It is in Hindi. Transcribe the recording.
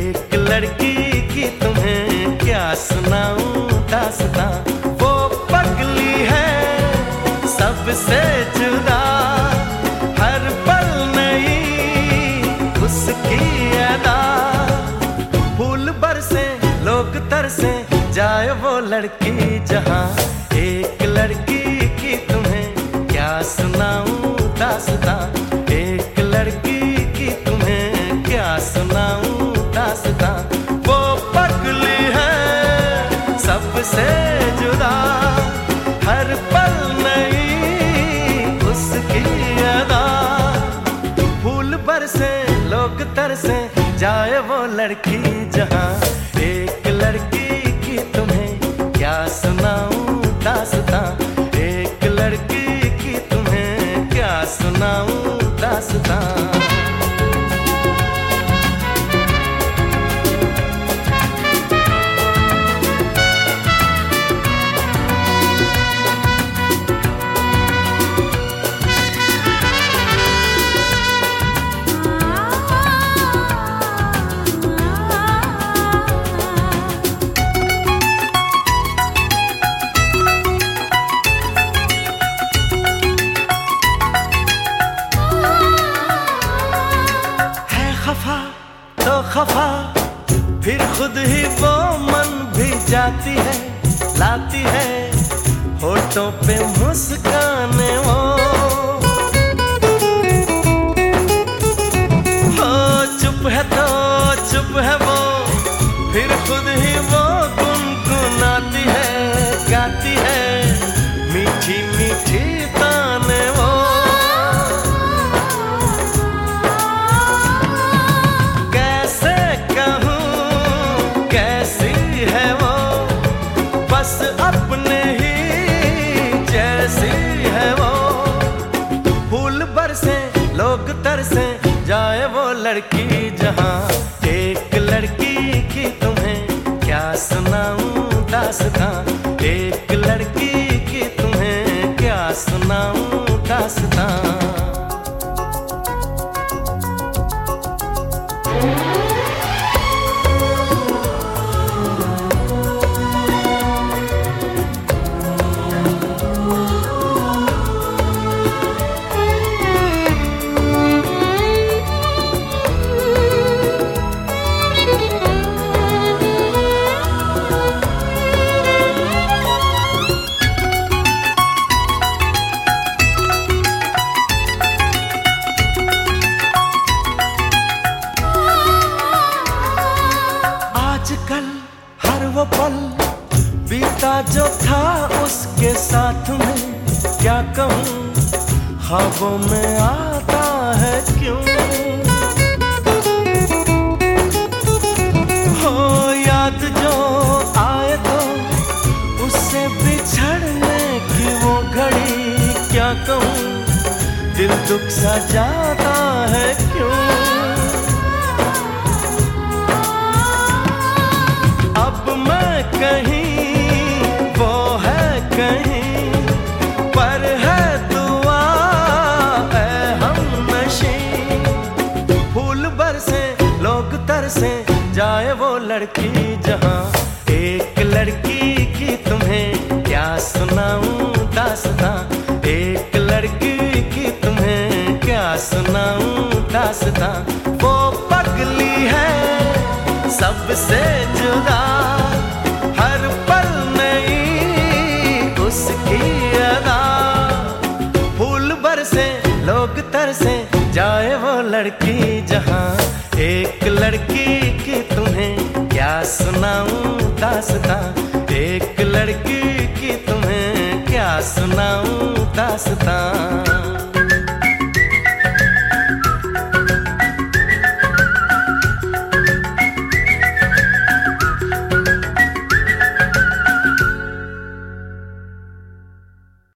एक लड़की की तुम्हें क्या सुनाऊं दास्तां। वो पगली है सबसे जुदा, हर पल नई उसकी अदा। फूल बरसे लोग तरसे, जाए वो लड़की जहां। एक लड़की की तुम्हें क्या सुनाऊं दास्तां। एक लड़की की तुम्हें क्या सुनाऊं दास्तां। वो पगली है सबसे जुदा, हर पल नई उसकी अदा। फूल बरसे लोग तरसे, जाए वो लड़की जहां। एक लड़की की तुम्हें क्या सुनाऊं दास्तां। एक लड़की की तुम्हें क्या सुनाऊं दास्तां। तो खफा फिर खुद ही वो मन भी जाती है, लाती है होठों पे मुस्काने वो। हो चुप है तो चुप है वो, फिर खुद ही वो गुनगुनाती है, गाती है मीठी मीठी ताने वो। बस अपने ही जैसी है वो। फूल बरसे लोग तरसे, जाए वो लड़की जहां। एक लड़की की तुम्हें क्या सुनाऊं दास्तां। एक लड़की की तुम्हें क्या सुनाऊं दास्तां। आजकल हर वो पल बीता जो था उसके साथ में, क्या कहूँ ख्वाबों में आता है क्यों। हो याद जो आए तो उससे बिछड़ने की वो घड़ी, क्या कहूँ दिल दुख सा जाता है क्यों। कहीं वो है कहीं पर है दुआ है हमनशी। फूल बरसे लोग तरसे, जाए वो लड़की जहां। एक लड़की की तुम्हें क्या सुनाऊं दास्तां। एक लड़की की तुम्हें क्या सुनाऊं दास्तां। वो पगली है सबसे जुदा, हर पल नई उसकी अदा। फूल बरसे लोग तरसे, जाए वो लड़की जहां। एक लड़की की तुम्हें क्या सुनाऊं दास्तां। एक लड़की की तुम्हें क्या सुनाऊं दास्तां।